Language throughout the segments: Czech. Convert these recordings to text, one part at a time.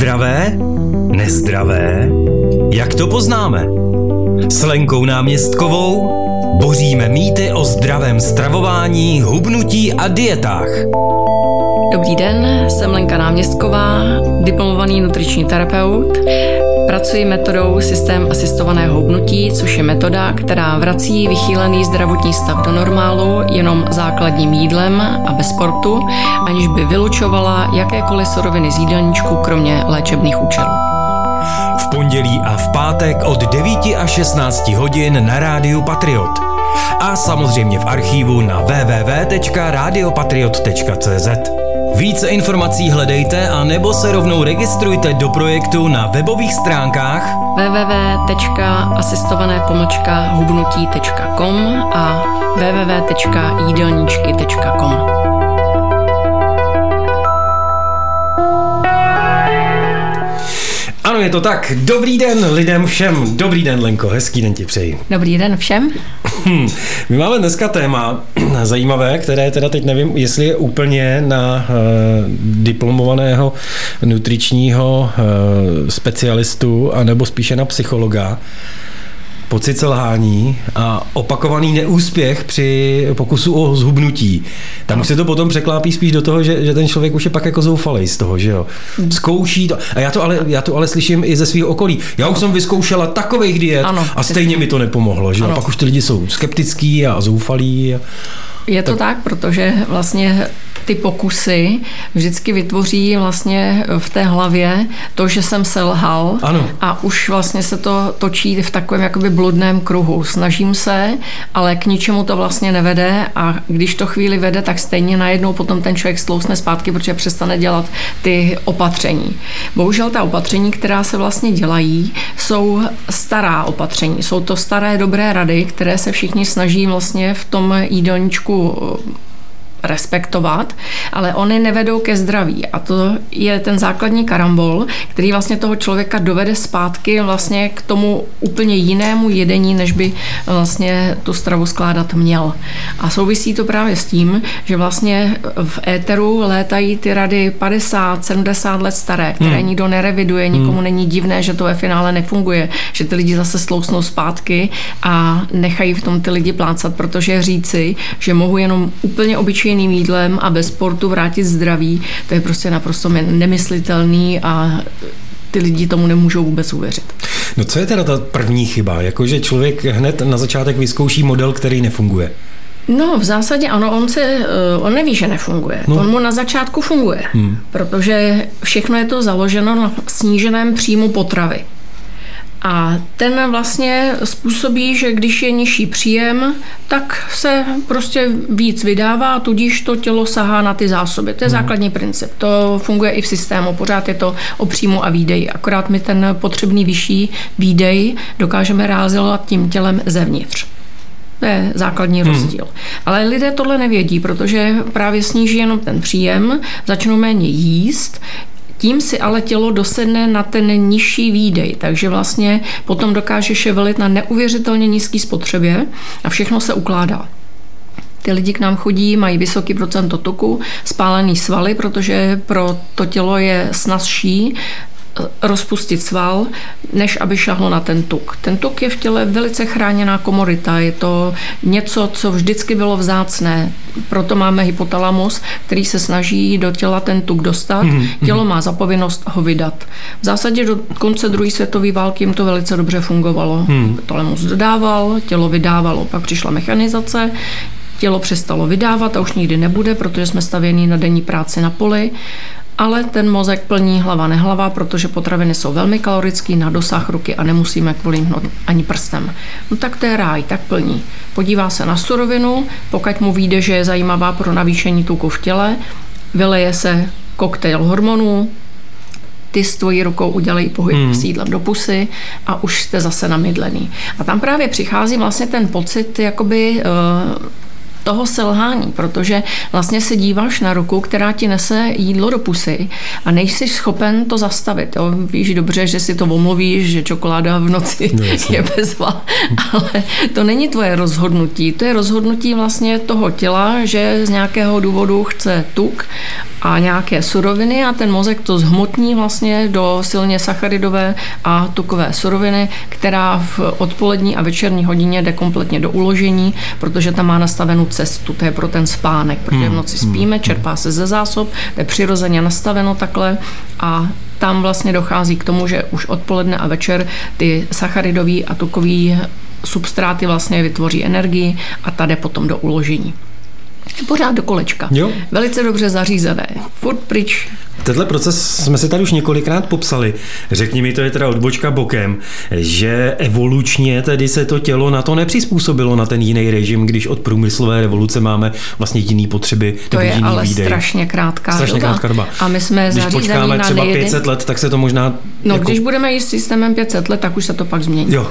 Zdravé? Nezdravé? Jak to poznáme? S Lenkou Náměstkovou boříme mýty o zdravém stravování, hubnutí a dietách. Dobrý den, jsem Lenka Náměstková, diplomovaný nutriční terapeut. Pracuji metodou systém asistovaného hubnutí, což je metoda, která vrací vychýlený zdravotní stav do normálu jenom základním jídlem a bez sportu, aniž by vylučovala jakékoliv suroviny z jídelníčku, kromě léčebných účelů. V pondělí a v pátek od 9 až 16 hodin na Rádiu Patriot. A samozřejmě v archívu na www.radiopatriot.cz. Více informací hledejte a nebo se rovnou registrujte do projektu na webových stránkách www.asistované-hubnutí.com a www.jídelníčky.com. Ano, je to tak. Dobrý den lidem všem. Dobrý den, Lenko, hezký den ti přeji. Dobrý den všem. My máme dneska téma zajímavé, které teda teď nevím, jestli je úplně na diplomovaného nutričního specialistu, anebo spíše na psychologa. Pocit selhání a opakovaný neúspěch při pokusu o zhubnutí. Tam už se to potom překlápí spíš do toho, že ten člověk už je pak jako zoufalej z toho, že jo. Zkouší to. A já to ale slyším i ze svého okolí. Já už jsem vyzkoušela takových diet a stejně mi to nepomohlo, že jo. Pak už ty lidi jsou skeptický a zoufalí. Je to tak, protože vlastně ty pokusy vždycky vytvoří vlastně v té hlavě to, že jsem selhal. Ano. A už vlastně se to točí v takovém jakoby bludném kruhu. Snažím se, ale k ničemu to vlastně nevede a když to chvíli vede, tak stejně najednou potom ten člověk slousne zpátky, protože přestane dělat ty opatření. Bohužel ta opatření, která se vlastně dělají, jsou stará opatření. Jsou to staré dobré rady, které se všichni snaží vlastně v tom jídelníčku respektovat, ale oni nevedou ke zdraví a to je ten základní karambol, který vlastně toho člověka dovede zpátky vlastně k tomu úplně jinému jedení, než by vlastně tu stravu skládat měl. A souvisí to právě s tím, že vlastně v éteru létají ty rady 50-70 let staré, které nikdo nereviduje, nikomu není divné, že to ve finále nefunguje, že ty lidi zase slousnou zpátky a nechají v tom ty lidi plácat, protože říci, že mohu jenom úplně obyčejným jídlem a bez sportu vrátit zdraví, to je prostě naprosto nemyslitelný a ty lidi tomu nemůžou vůbec uvěřit. No co je teda ta první chyba? Jakože člověk hned na začátek vyzkouší model, který nefunguje. No v zásadě ano, on neví, že nefunguje. No. On mu na začátku funguje, protože všechno je to založeno na sníženém příjmu potravy. A ten vlastně způsobí, že když je nižší příjem, tak se prostě víc vydává, tudíž to tělo sahá na ty zásoby. To je základní princip. To funguje i v systému. Pořád je to o příjmu a výdeji. Akorát my ten potřebný vyšší výdej dokážeme realizovat tím tělem zevnitř. To je základní rozdíl. Ale lidé tohle nevědí, protože právě sníží jenom ten příjem, začnou méně jíst, tím si ale tělo dosedne na ten nižší výdej, takže vlastně potom dokáže ševelit na neuvěřitelně nízký spotřebě a všechno se ukládá. Ty lidi k nám chodí, mají vysoký procento tuku, spálený svaly, protože pro to tělo je snazší rozpustit sval, než aby šahlo na ten tuk. Ten tuk je v těle velice chráněná komodita, je to něco, co vždycky bylo vzácné. Proto máme hypotalamus, který se snaží do těla ten tuk dostat. Tělo má zapovinnost ho vydat. V zásadě do konce druhé světové války jim to velice dobře fungovalo. Hypotalamus dodával, tělo vydávalo, pak přišla mechanizace, tělo přestalo vydávat a už nikdy nebude, protože jsme stavěni na denní práci na poli. Ale ten mozek plní hlava nehlava, protože potraviny jsou velmi kalorické na dosah ruky a nemusíme kvůli hnout ani prstem. No tak to je ráj, tak plní. Podívá se na surovinu, pokud mu vyjde, že je zajímavá pro navýšení tuku v těle, vyleje se koktejl hormonů, ty s tvojí rukou udělají pohyb s jídlem do pusy a už jste zase namydlený. A tam právě přichází vlastně ten pocit jakoby toho selhání, protože vlastně se díváš na ruku, která ti nese jídlo do pusy a nejsi schopen to zastavit. Jo? Víš dobře, že si to omluvíš, že čokoláda v noci je bezva, ale to není tvoje rozhodnutí. To je rozhodnutí vlastně toho těla, že z nějakého důvodu chce tuk a nějaké suroviny a ten mozek to zhmotní vlastně do silně sacharidové a tukové suroviny, která v odpolední a večerní hodině jde kompletně do uložení, protože tam má nastavenou cestu. To je pro ten spánek, protože v noci spíme, čerpá se ze zásob, to je přirozeně nastaveno takhle a tam vlastně dochází k tomu, že už odpoledne a večer ty sacharidový a tukový substráty vlastně vytvoří energii a ta jde potom do uložení. Pořád do kolečka. Jo. Velice dobře zařízené. Furt pryč. Tenhle proces jsme si tady už několikrát popsali. Řekni mi, to je teda odbočka bokem, že evolučně tedy se to tělo na to nepřizpůsobilo na ten jiný režim, když od průmyslové revoluce máme vlastně jiný potřeby. To je ale výdej. Strašně krátká doba. A my jsme když počkáme třeba 500 let, tak se to možná... No, když budeme jíst systémem 500 let, tak už se to pak změní. Jo.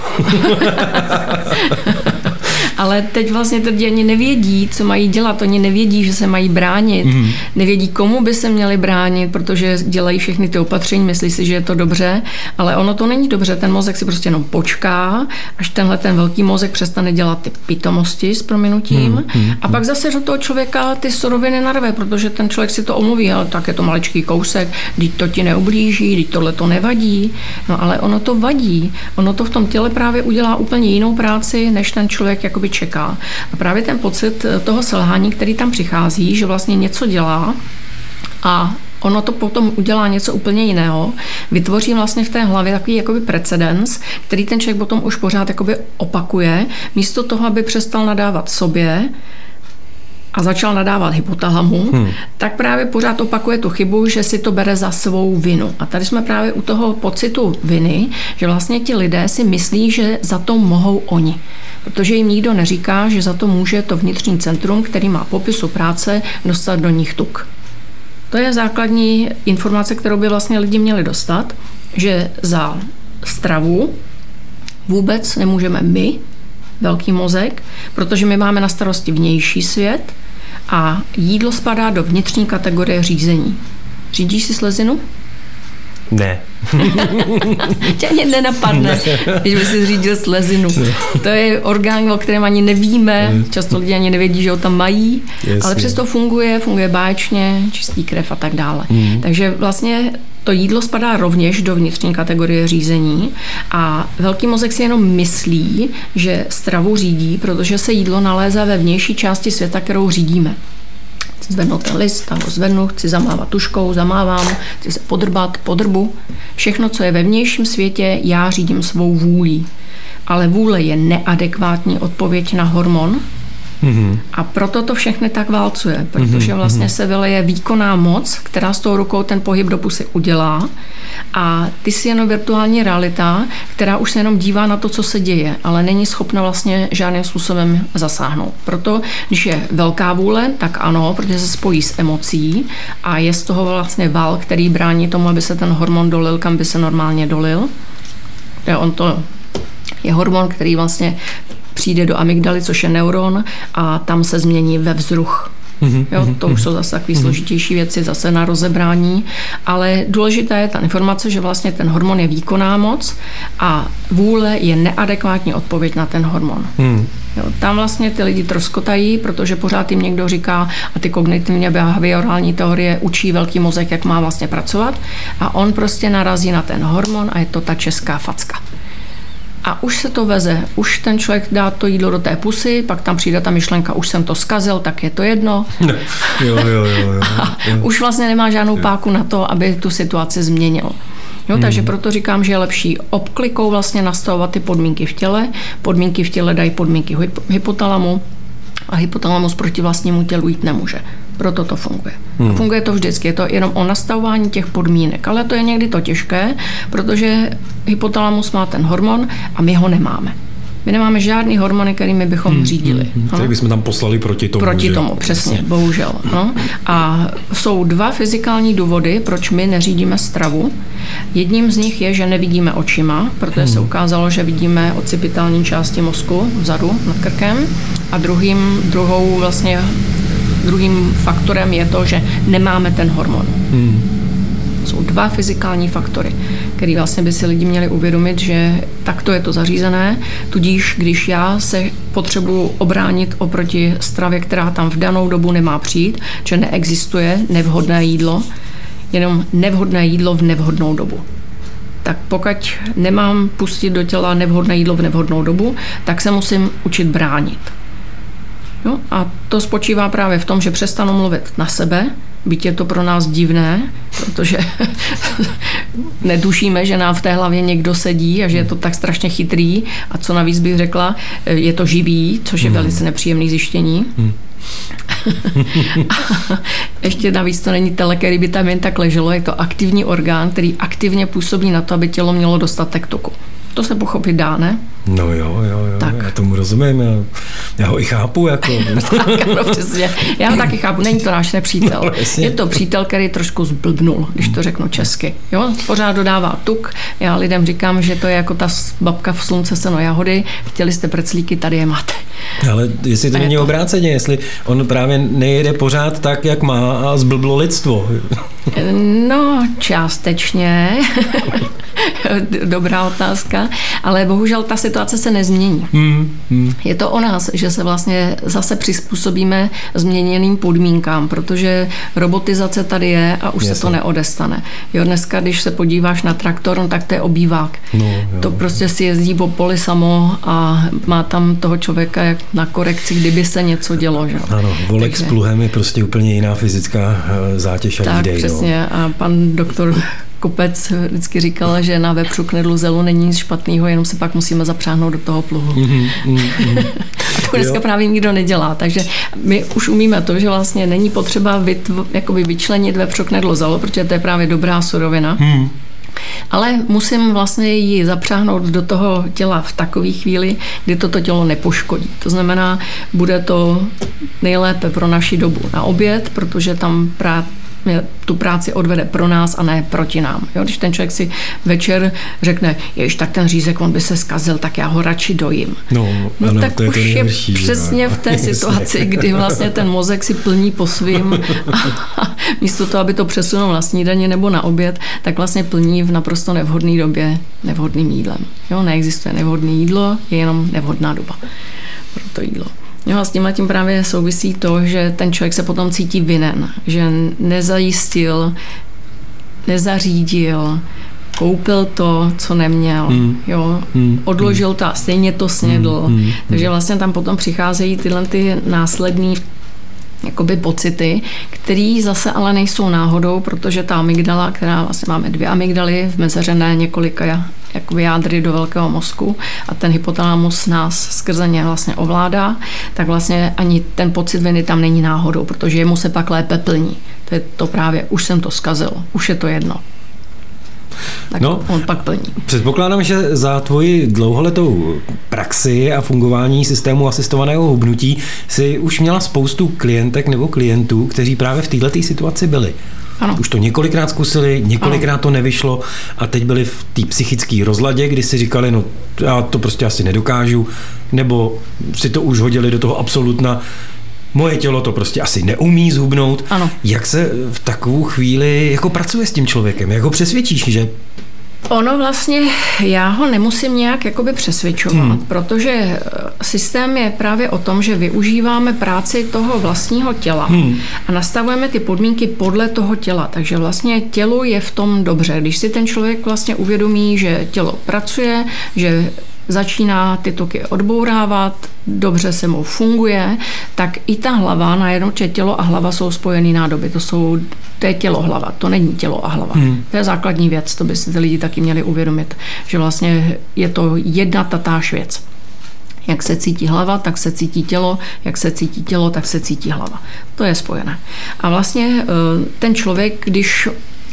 Ale teď vlastně lidi ani nevědí, co mají dělat. Oni nevědí, že se mají bránit. Nevědí, komu by se měli bránit, protože dělají všechny ty opatření, myslí si, že je to dobře, ale ono to není dobře. Ten mozek si prostě jenom počká, až tenhle ten velký mozek přestane dělat ty pitomosti s prominutím a pak zase do toho člověka ty suroviny narve, protože ten člověk si to omluví, ale tak je to maličký kousek, teď to ti neublíží, teď tohle to nevadí. No ale ono to vadí. Ono to v tom těle právě udělá úplně jinou práci, než ten člověk jakoby čeká. A právě ten pocit toho selhání, který tam přichází, že vlastně něco dělá a ono to potom udělá něco úplně jiného, vytvoří vlastně v té hlavě takový jakoby precedens, který ten člověk potom už pořád jakoby opakuje, místo toho, aby přestal nadávat sobě a začal nadávat hypotalamu, tak právě pořád opakuje tu chybu, že si to bere za svou vinu. A tady jsme právě u toho pocitu viny, že vlastně ti lidé si myslí, že za to mohou oni. Protože jim nikdo neříká, že za to může to vnitřní centrum, který má popisu práce, dostat do nich tuk. To je základní informace, kterou by vlastně lidi měli dostat, že za stravu vůbec nemůžeme my, velký mozek, protože my máme na starosti vnější svět a jídlo spadá do vnitřní kategorie řízení. Řídíš si slezinu? Ne. Tě ani nenapadne, když by si řídil slezinu. To je orgán, o kterém ani nevíme, často lidi ani nevědí, že ho tam mají, ale přesto funguje báječně, čistý krev a tak dále. Takže vlastně to jídlo spadá rovněž do vnitřní kategorie řízení a velký mozek si jenom myslí, že stravu řídí, protože se jídlo nalézá ve vnější části světa, kterou řídíme. Chci zvednout ten list, tam ho zvednu, chci zamávat tuškou, zamávám, chci se podrbat, podrbu. Všechno, co je ve vnějším světě, já řídím svou vůlí. Ale vůle je neadekvátní odpověď na hormon a proto to všechny tak válcuje, protože vlastně se vyleje výkonná moc, která s tou rukou ten pohyb do pusy udělá a ty jsi jenom virtuální realita, která už se jenom dívá na to, co se děje, ale není schopna vlastně žádným způsobem zasáhnout. Proto, když je velká vůle, tak ano, protože se spojí s emocí a je z toho vlastně val, který brání tomu, aby se ten hormon dolil, kam by se normálně dolil. On to je hormon, který vlastně přijde do amygdaly, což je neuron, a tam se změní ve vzruch. Jo, to už jsou zase takové složitější věci, zase na rozebrání, ale důležitá je ta informace, že vlastně ten hormon je výkonná moc a vůle je neadekvátní odpověď na ten hormon. Jo, tam vlastně ty lidi troskotají, protože pořád jim někdo říká a ty kognitivně behaviorální teorie učí velký mozek, jak má vlastně pracovat a on prostě narazí na ten hormon a je to ta česká facka. A už se to veze, už ten člověk dá to jídlo do té pusy, pak tam přijde ta myšlenka, už jsem to zkazil, tak je to jedno. Jo. A už vlastně nemá žádnou páku na to, aby tu situaci změnil. Jo, takže proto říkám, že je lepší obklikou vlastně nastavovat ty podmínky v těle. Podmínky v těle dají podmínky hypotalamu a hypotalamus proti vlastnímu tělu jít nemůže. Proto to funguje. A funguje to vždycky. Je to jenom o nastavování těch podmínek. Ale to je někdy to těžké, protože hypotalamus má ten hormon a my ho nemáme. My nemáme žádný hormony, kterými bychom řídili. Tak bychom tam poslali proti tomu. Proti tomu, přesně, bohužel. No. A jsou 2 fyzikální důvody, proč my neřídíme stravu. Jedním z nich je, že nevidíme očima, protože se ukázalo, že vidíme occipitální části mozku vzadu nad krkem. A druhým faktorem je to, že nemáme ten hormon. Jsou 2 fyzikální faktory, které vlastně by si lidi měli uvědomit, že takto je to zařízené, tudíž když já se potřebuji obránit oproti stravě, která tam v danou dobu nemá přijít, že neexistuje nevhodné jídlo, jenom nevhodné jídlo v nevhodnou dobu. Tak pokud nemám pustit do těla nevhodné jídlo v nevhodnou dobu, tak se musím učit bránit. Jo? A to spočívá právě v tom, že přestanu mluvit na sebe, byť je to pro nás divné, protože netušíme, že nám v té hlavě někdo sedí a že je to tak strašně chytrý. A co navíc bych řekla, je to živý, což je velice nepříjemné zjištění. A ještě navíc to není tele, který by tam jen tak leželo, je to aktivní orgán, který aktivně působí na to, aby tělo mělo dostatek tuku. To se pochopit dá, ne? No jo, já tomu rozumím, já ho i chápu. Jako. Tak, no přesně, já ho taky chápu, není to náš nepřítel. No, je to přítel, který trošku zblbnul, když to řeknu česky. Jo? Pořád dodává tuk, já lidem říkám, že to je jako ta babka v slunce seno jahody, chtěli jste preclíky, tady je máte. Ale jestli to není obráceně, jestli on právě nejede pořád tak, jak má a zblblo lidstvo. No, částečně. Dobrá otázka, ale bohužel ta situace se nezmění. Je to o nás, že se vlastně zase přizpůsobíme změněným podmínkám, protože robotizace tady je a už se to neodestane. Jo, dneska, když se podíváš na traktor, no, tak to je obývák. To prostě si jezdí po poli samo a má tam toho člověka jak na korekci, kdyby se něco dělo. Že? Ano, volek s pluhem je prostě úplně jiná fyzická zátěž a výdej. Tak, přesně. A pan doktor Kopec vždycky říkal, že na vepřu knedlu zelu není nic špatného, jenom se pak musíme zapřáhnout do toho pluhu. A to dneska právě nikdo nedělá, takže my už umíme to, že vlastně není potřeba vyčlenit vepřu knedlu zelu, protože to je právě dobrá surovina. Ale musím vlastně ji zapřáhnout do toho těla v takové chvíli, kdy toto tělo nepoškodí. To znamená, bude to nejlépe pro naši dobu na oběd, protože tam tu práci odvede pro nás a ne proti nám. Jo, když ten člověk si večer řekne, jež tak ten řízek, on by se zkazil, tak já ho radši dojím. No tak to už je přesně v té situaci, kdy vlastně ten mozek si plní po svým a místo toho, aby to přesunul na snídaně nebo na oběd, tak vlastně plní v naprosto nevhodné době nevhodným jídlem. Jo, neexistuje nevhodné jídlo, je jenom nevhodná doba pro to jídlo. Jo, a s tím právě souvisí to, že ten člověk se potom cítí vinen, že nezajistil, nezařídil, koupil to, co neměl, odložil to a stejně to snědl. Takže vlastně tam potom přicházejí tyhle ty následný pocity, které zase ale nejsou náhodou, protože ta amygdala, která vlastně máme 2 amygdaly vmezeřené několika jádry do velkého mozku a ten hypotalamus nás skrze ně vlastně ovládá, tak vlastně ani ten pocit viny tam není náhodou, protože jemu se pak lépe plní. To je to právě, už jsem to zkazil, už je to jedno. Tak on pak plní. Předpokládám, že za tvoji dlouholetou praxi a fungování systému asistovaného hubnutí si už měla spoustu klientek nebo klientů, kteří právě v této situaci byli. Ano. Už to několikrát zkusili, několikrát to nevyšlo a teď byli v té psychické rozladě, kdy si říkali, no já to prostě asi nedokážu, nebo si to už hodili do toho absolutna, moje tělo to prostě asi neumí zhubnout. Ano. Jak se v takovou chvíli jako pracuje s tím člověkem? Jak ho přesvědčíš, že... Ono vlastně, já ho nemusím nějak přesvědčovat, protože systém je právě o tom, že využíváme práci toho vlastního těla a nastavujeme ty podmínky podle toho těla. Takže vlastně tělu je v tom dobře. Když si ten člověk vlastně uvědomí, že tělo pracuje, že začíná ty tuky odbourávat, dobře se mu funguje, tak i ta hlava, najednou tělo a hlava jsou spojený nádoby. To je tělo-hlava, to není tělo a hlava. To je základní věc, to by si ty lidi taky měli uvědomit, že vlastně je to jedna tatáž věc. Jak se cítí hlava, tak se cítí tělo, jak se cítí tělo, tak se cítí hlava. To je spojené. A vlastně ten člověk, když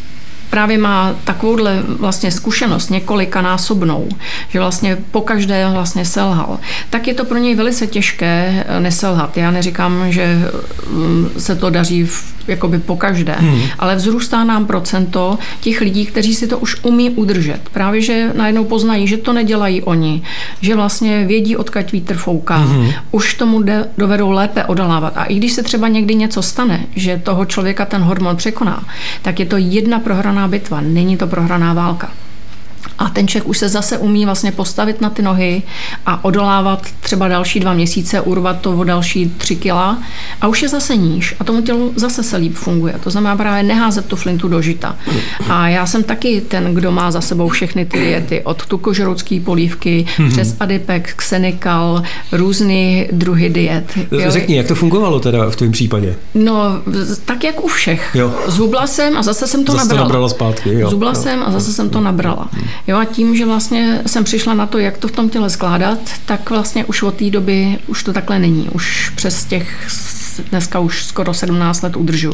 právě má takovouhle vlastně zkušenost několikanásobnou, že vlastně pokaždé vlastně selhal, tak je to pro něj velice těžké neselhat. Já neříkám, že se to daří jakoby pokaždé, ale vzrůstá nám procento těch lidí, kteří si to už umí udržet. Právě, že najednou poznají, že to nedělají oni, že vlastně vědí, odkud vítr fouká, už tomu dovedou lépe odolávat. A i když se třeba někdy něco stane, že toho člověka ten hormon překoná, tak je to jedna prohraná bitva, není to prohraná válka. A ten člověk už se zase umí vlastně postavit na ty nohy a odolávat třeba další 2 měsíce, urvat to o další 3 kila a už je zase níž a tomu tělu zase se líp funguje. To znamená právě neházet tu flintu do žita. A já jsem taky ten, kdo má za sebou všechny ty diety, od tukožroucké polívky přes Adipex, Xenical, různý druhy diet. Řekni, jak to fungovalo teda v tvém případě? No, tak jak u všech. Jo. Zhubla jsem a zase jsem to nabrala. To nabrala zpátky, jo. Zhubla jsem a zase jsem to nabrala. Jo, a tím, že vlastně jsem přišla na to, jak to v tom těle skládat, tak vlastně už od té doby už to takhle není. Už přes těch dneska už skoro 17 let udržuju.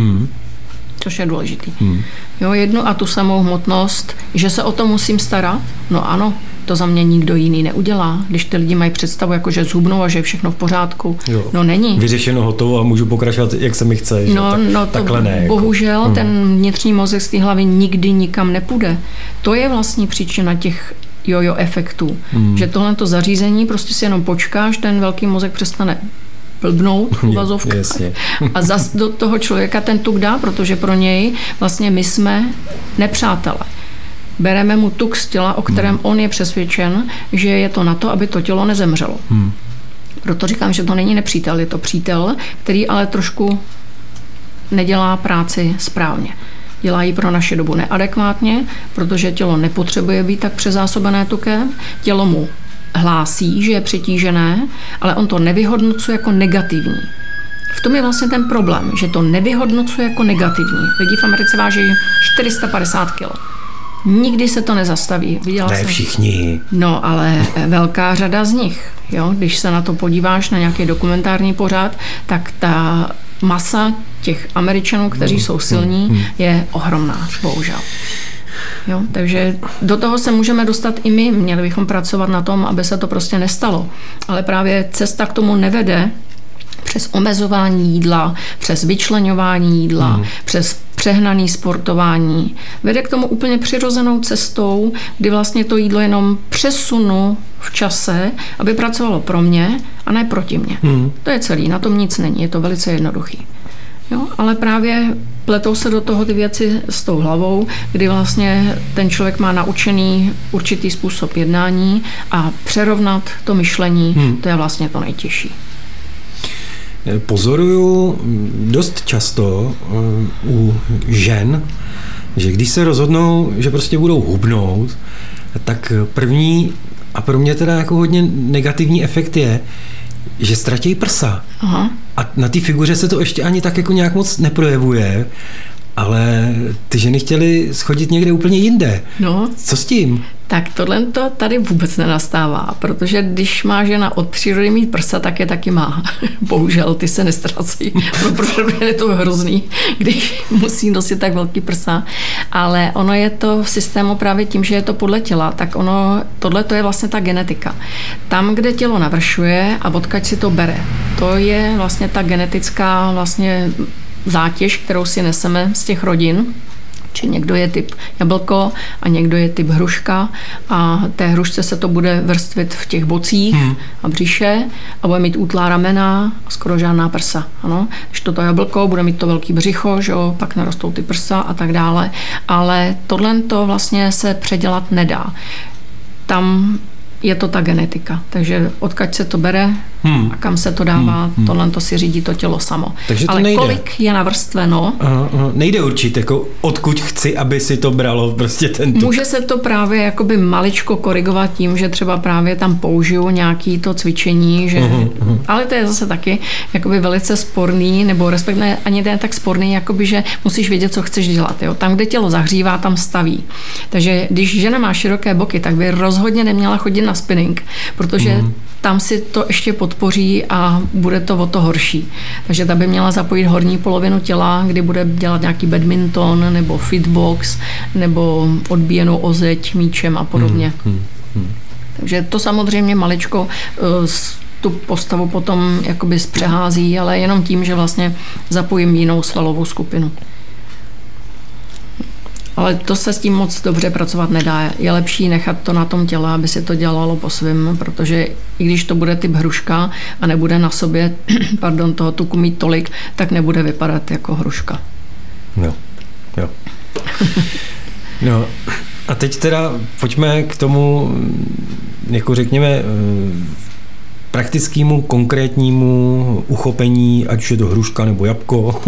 Což je důležitý. Jo, jednu a tu samou hmotnost, že se o to musím starat, no ano, to za mě nikdo jiný neudělá. Když ty lidi mají představu, jako že zhubnou a že je všechno v pořádku. Jo. No není. Vyřešeno, hotovo a můžu pokračovat, jak se mi chce. No, takhle ne. Bohužel jako. Ten vnitřní mozek z té hlavy nikdy nikam nepůjde. To je vlastně příčina těch jojo efektů. Že tohleto zařízení prostě si jenom počkáš, ten velký mozek přestane blbnout v uvazovkách a zas do toho člověka ten tuk dá, protože pro něj vlastně my jsme nepřátelé. Bereme mu tuk z těla, o kterém on je přesvědčen, že je to na to, aby to tělo nezemřelo. Proto říkám, že to není nepřítel, je to přítel, který ale trošku nedělá práci správně. Dělá ji pro naši dobu neadekvátně, protože tělo nepotřebuje být tak přezásobené tukem, tělo mu hlásí, že je přetížené, ale on to nevyhodnocuje jako negativní. V tom je vlastně ten problém, že to nevyhodnocuje jako negativní. Lidi v Americe váží 450 kg. Nikdy se to nezastaví. Ne všichni. No, ale velká řada z nich. Jo? Když se na to podíváš na nějaký dokumentární pořad, tak ta masa těch Američanů, kteří jsou silní, je ohromná, bohužel. Jo, takže do toho se můžeme dostat i my. Měli bychom pracovat na tom, aby se to prostě nestalo. Ale právě cesta k tomu nevede přes omezování jídla, přes vyčleňování jídla, přes přehnaný sportování. Vede k tomu úplně přirozenou cestou, kdy vlastně to jídlo jenom přesunu v čase, aby pracovalo pro mě a ne proti mně. To je celý, na tom nic není, je to velice jednoduchý. Jo, ale právě pletou se do toho ty věci s tou hlavou, kdy vlastně ten člověk má naučený určitý způsob jednání a přerovnat to myšlení, to je vlastně to nejtěžší. Pozoruju dost často u žen, že když se rozhodnou, že prostě budou hubnout, tak první a pro mě teda jako hodně negativní efekt je, že ztratí prsa. Aha. A na té figuře se to ještě ani tak jako nějak moc neprojevuje, ale ty ženy chtěly schodit někde úplně jinde. No. Co s tím? Tak tohle to tady vůbec nenastává, protože když má žena od přírody mít prsa, tak je taky má. Bohužel, ty se nestrací. Pro ženu je to hrozný, když musí nosit tak velký prsa. Ale ono je to v systému právě tím, že je to podle těla, tak tohle to je vlastně ta genetika. Tam, kde tělo navršuje a odkud si to bere, to je vlastně ta genetická vlastně zátěž, kterou si neseme z těch rodin. Či někdo je typ jablko a někdo je typ hruška a té hrušce se to bude vrstvit v těch bocích a břiše a bude mít útlá ramena a skoro žádná prsa. Ano? Když to jablko bude mít to velký břicho, že jo, pak narostou ty prsa a tak dále. Ale tohle to vlastně se předělat nedá. Tam je to ta genetika. Takže odkud se to bere a kam se to dává, tohle to si řídí to tělo samo. Takže to ale nejde. Kolik je navrstveno? Nejde určit, jako odkud chci, aby si to bralo prostě ten tuk. Může se to právě jakoby maličko korigovat tím, že třeba právě tam použiju nějaký to cvičení, že, ale to je zase taky jakoby velice sporný, nebo respektive ani ne tak sporný, jakoby, že musíš vědět, co chceš dělat. Jo? Tam, kde tělo zahřívá, tam staví. Takže když žena má široké boky, tak by rozhodně neměla chodit na spinning, protože tam si to ještě podpoří a bude to o to horší. Takže ta by měla zapojit horní polovinu těla, kdy bude dělat nějaký badminton nebo fitbox nebo odbíjenou o zeď míčem a podobně. Takže to samozřejmě maličko tu postavu potom jakoby zpřehází, ale jenom tím, že vlastně zapojím jinou svalovou skupinu. Ale to se s tím moc dobře pracovat nedá. Je lepší nechat to na tom těle, aby si to dělalo po svým, protože i když to bude typ hruška a nebude na sobě toho tuku mít tolik, tak nebude vypadat jako hruška. Jo. No a teď teda pojďme k tomu, jako řekněme, praktickému, konkrétnímu uchopení, ať už je to hruška nebo jabko,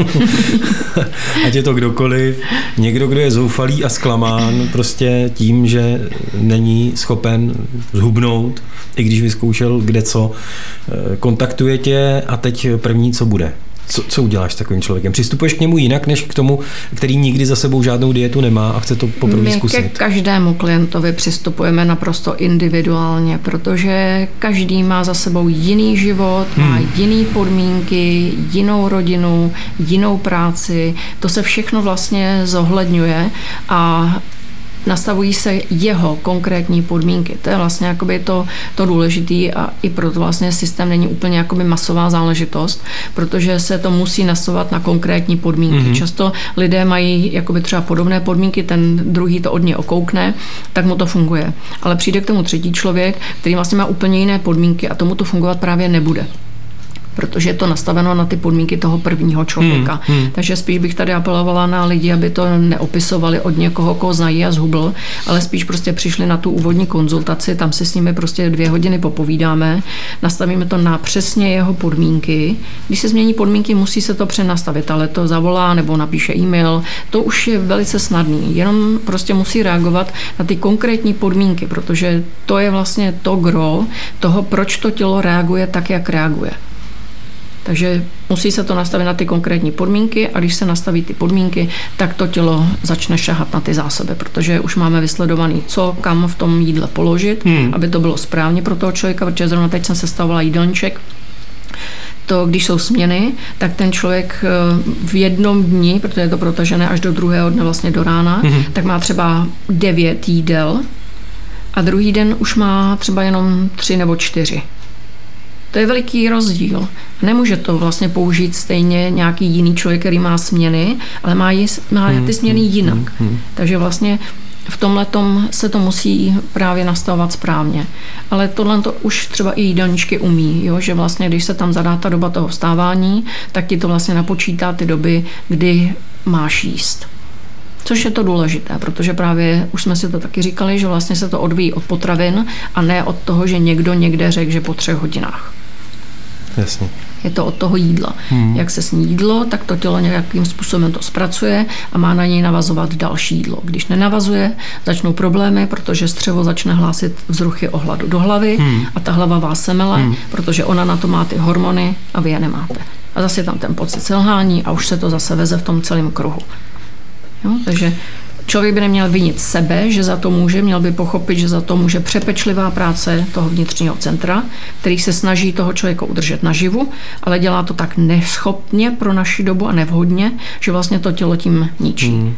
ať je to kdokoliv. Někdo, kdo je zoufalý a zklamán prostě tím, že není schopen zhubnout, i když vyzkoušel kdeco, kontaktuje tě a teď první, co bude. Co uděláš s takovým člověkem? Přistupuješ k němu jinak, než k tomu, který nikdy za sebou žádnou dietu nemá a chce to poprvé zkusit? My ke každému klientovi přistupujeme naprosto individuálně, protože každý má za sebou jiný život, má jiný podmínky, jinou rodinu, jinou práci. To se všechno vlastně zohledňuje a nastavují se jeho konkrétní podmínky. To je vlastně jakoby to důležitý a i proto vlastně systém není úplně jakoby masová záležitost, protože se to musí nastavovat na konkrétní podmínky. Často lidé mají jakoby třeba podobné podmínky, ten druhý to od něj okoukne, tak mu to funguje. Ale přijde k tomu třetí člověk, který vlastně má úplně jiné podmínky a tomu to fungovat právě nebude. Protože je to nastaveno na ty podmínky toho prvního člověka. Takže spíš bych tady apelovala na lidi, aby to neopisovali od někoho, koho znají a zhubl, ale spíš prostě přišli na tu úvodní konzultaci, tam si s nimi prostě 2 hodiny popovídáme, nastavíme to na přesně jeho podmínky. Když se změní podmínky, musí se to přenastavit, ale to zavolá nebo napíše e-mail, to už je velice snadný, jenom prostě musí reagovat na ty konkrétní podmínky, protože to je vlastně to gro toho, proč to tělo reaguje tak, jak reaguje. Takže musí se to nastavit na ty konkrétní podmínky a když se nastaví ty podmínky, tak to tělo začne šahat na ty zásoby, protože už máme vysledovaný, co kam v tom jídle položit, aby to bylo správně pro toho člověka, protože zrovna teď jsem sestavovala jídelníček. To, když jsou směny, tak ten člověk v jednom dni, protože je to protažené až do druhého dne vlastně do rána, tak má třeba 9 jídel a druhý den už má třeba jenom 3 nebo 4. To je veliký rozdíl. Nemůže to vlastně použít stejně nějaký jiný člověk, který má směny, ale má ty směny jinak. Takže vlastně v tomhletom se to musí právě nastavovat správně. Ale tohle to už třeba i jídelníčky umí, jo? Že vlastně, když se tam zadá ta doba toho vstávání, tak ti to vlastně napočítá ty doby, kdy máš jíst. Což je to důležité, protože právě už jsme si to taky říkali, že vlastně se to odvíjí od potravin a ne od toho, že někdo někde řekl, že po 3 hodinách. Jasně. Je to od toho jídla. Jak se sní jídlo, tak to tělo nějakým způsobem to zpracuje a má na něj navazovat další jídlo. Když nenavazuje, začnou problémy, protože střevo začne hlásit vzruchy o hladu do hlavy a ta hlava vás semele, protože ona na to má ty hormony a vy je nemáte. A zase je tam ten pocit selhání a už se to zase veze v tom celém kruhu. Jo? Takže člověk by neměl vinit sebe, že za to může, měl by pochopit, že za to může přepečlivá práce toho vnitřního centra, který se snaží toho člověka udržet naživu, ale dělá to tak neschopně pro naši dobu a nevhodně, že vlastně to tělo tím ničí.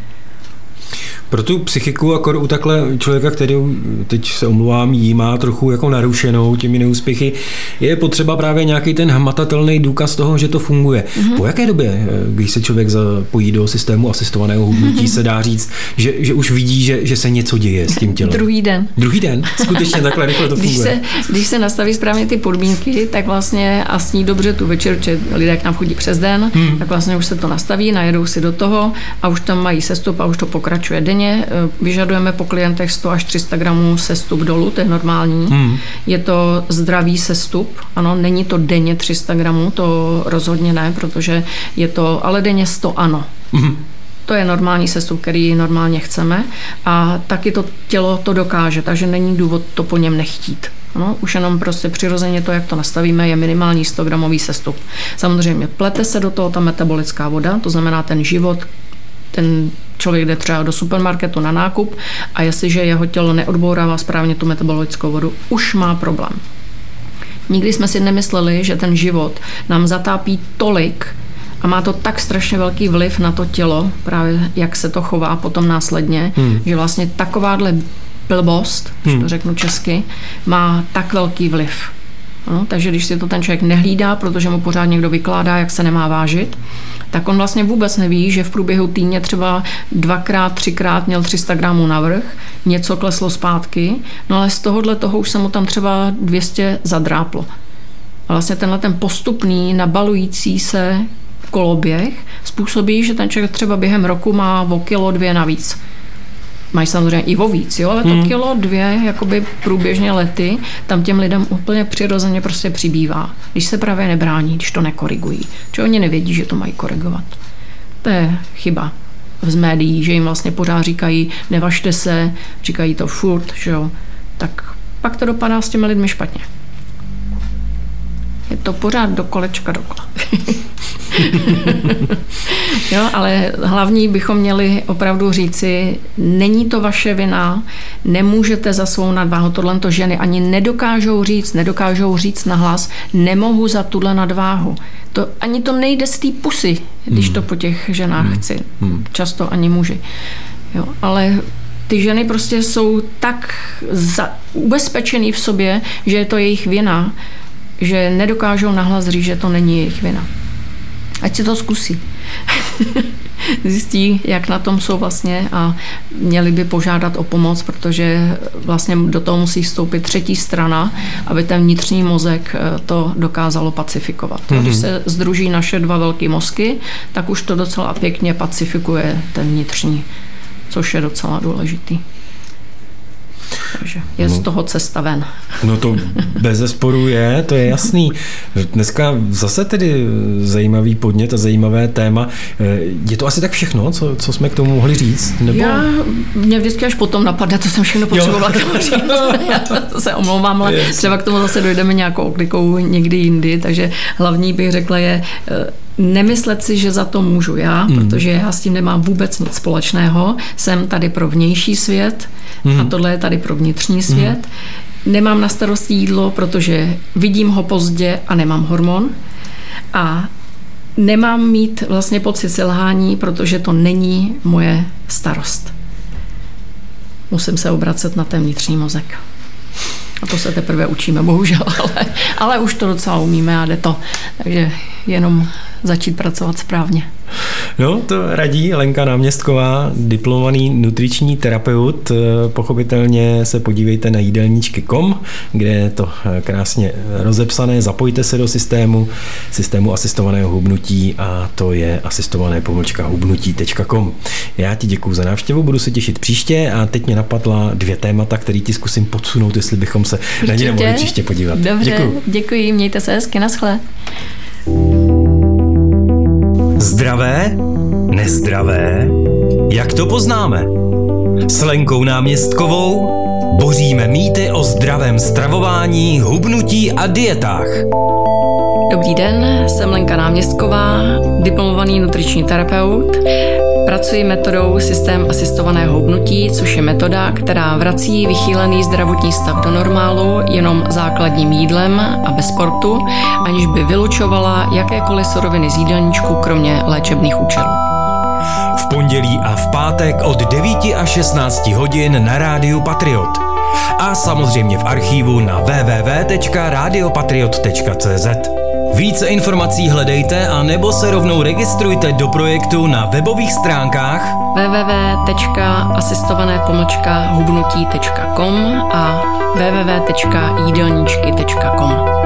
Pro tu psychiku a u takhle člověka, který teď se omluvám, jí má trochu jako narušenou těmi neúspěchy, je potřeba právě nějaký ten hmatatelný důkaz toho, že to funguje. Po jaké době, když se člověk zapojí do systému asistovaného hubnutí, se dá říct, že už vidí, že se něco děje s tím tělem? Druhý den? Skutečně takhle rychle to funguje? Když se nastaví správně ty podmínky, tak vlastně a sní dobře tu večer, že lidé k nám chodí přes den, tak vlastně už se to nastaví, najedou si do toho a už tam mají sestup a už to pokračuje denně. Vyžadujeme po klientech 100 až 300 gramů sestup dolů, to je normální. Je to zdravý sestup, ano, není to denně 300 gramů, to rozhodně ne, protože je to, ale denně 100 ano. To je normální sestup, který normálně chceme a taky to tělo to dokáže, takže není důvod to po něm nechtít. No, už jenom prostě přirozeně to, jak to nastavíme, je minimální 100 gramový sestup. Samozřejmě plete se do toho ta metabolická voda, to znamená ten život, ten člověk jde třeba do supermarketu na nákup a jestliže jeho tělo neodbourává správně tu metabolickou vodu, už má problém. Nikdy jsme si nemysleli, že ten život nám zatápí tolik a má to tak strašně velký vliv na to tělo, právě jak se to chová potom následně, že vlastně takováhle blbost, když to řeknu česky, má tak velký vliv. No, takže když si to ten člověk nehlídá, protože mu pořád někdo vykládá, jak se nemá vážit, tak on vlastně vůbec neví, že v průběhu týdně třeba 2x, 3x měl 300 gramů navrch, něco kleslo zpátky, no ale z tohohle toho už se mu tam třeba 200 zadráplo. A vlastně tenhle ten postupný, nabalující se koloběh způsobí, že ten člověk třeba během roku má o kilo 2 navíc. Mají samozřejmě i o víc, jo, ale to kilo 2 jakoby průběžně lety tam těm lidem úplně přirozeně prostě přibývá, když se právě nebrání, když to nekorigují. Že oni nevědí, že to mají korigovat. To je chyba z médií, že jim vlastně pořád říkají nevažte se, říkají to furt, že jo, tak pak to dopadá s těmi lidmi špatně. Je to pořád do kolečka dokola. Jo, ale hlavní bychom měli opravdu říci, není to vaše vina, nemůžete za svou nadváhu, tohle ženy ani nedokážou říct nahlas, nemohu za tuhle nadváhu. To, ani to nejde z té pusy, když to po těch ženách chci. Často ani muži. Jo, ale ty ženy prostě jsou tak ubezpečený v sobě, že je to jejich vina, že nedokážou nahlas říct, že to není jejich vina. Ať si to zkusí. Zjistí, jak na tom jsou vlastně a měli by požádat o pomoc, protože vlastně do toho musí vstoupit třetí strana, aby ten vnitřní mozek to dokázalo pacifikovat. Když se sdruží naše 2 velké mozky, tak už to docela pěkně pacifikuje ten vnitřní, což je docela důležitý. Takže je z toho cesta ven. No to bezesporu je, to je jasný. Dneska zase tedy zajímavý podnět a zajímavé téma. Je to asi tak všechno, co jsme k tomu mohli říct? Nebo... Mě vždycky až potom napadne, to jsem všechno potřebovala k tomu říct. Já to se omlouvám, ale třeba k tomu zase dojdeme nějakou oklikou někdy jindy, takže hlavní bych řekla je nemyslet si, že za to můžu já, protože já s tím nemám vůbec nic společného. Jsem tady pro vnější svět a tohle je tady pro vnitřní svět. Nemám na starosti jídlo, protože vidím ho pozdě a nemám hormon. A nemám mít vlastně pocit selhání, protože to není moje starost. Musím se obracet na ten vnitřní mozek. A to se teprve učíme, bohužel, ale už to docela umíme a jde to. Takže jenom začít pracovat správně. No, to radí Lenka Náměstková, diplomovaný nutriční terapeut. Pochopitelně se podívejte na jídelníčky.com, kde je to krásně rozepsané. Zapojte se do systému asistovaného hubnutí a to je asistované-hubnutí.com. Já ti děkuju za návštěvu, budu se těšit příště a teď mě napadla 2 témata, které ti zkusím podsunout, jestli bychom se na ně nemohli příště podívat. Dobře, děkuji, mějte se hezky, naschle. Zdravé? Nezdravé? Jak to poznáme? S Lenkou Náměstkovou boříme mýty o zdravém stravování, hubnutí a dietách. Dobrý den, jsem Lenka Náměstková, diplomovaný nutriční terapeut. Pracuji metodou systém asistovaného hubnutí, což je metoda, která vrací vychýlený zdravotní stav do normálu jenom základním jídlem a bez sportu, aniž by vylučovala jakékoliv suroviny z jídelníčku, kromě léčebných účelů. V pondělí a v pátek od 9 až 16 hodin na Rádiu Patriot. A samozřejmě v archívu na www.radiopatriot.cz. Více informací hledejte a nebo se rovnou registrujte do projektu na webových stránkách www.asistované-hubnutí.com a www.jídelníčky.com.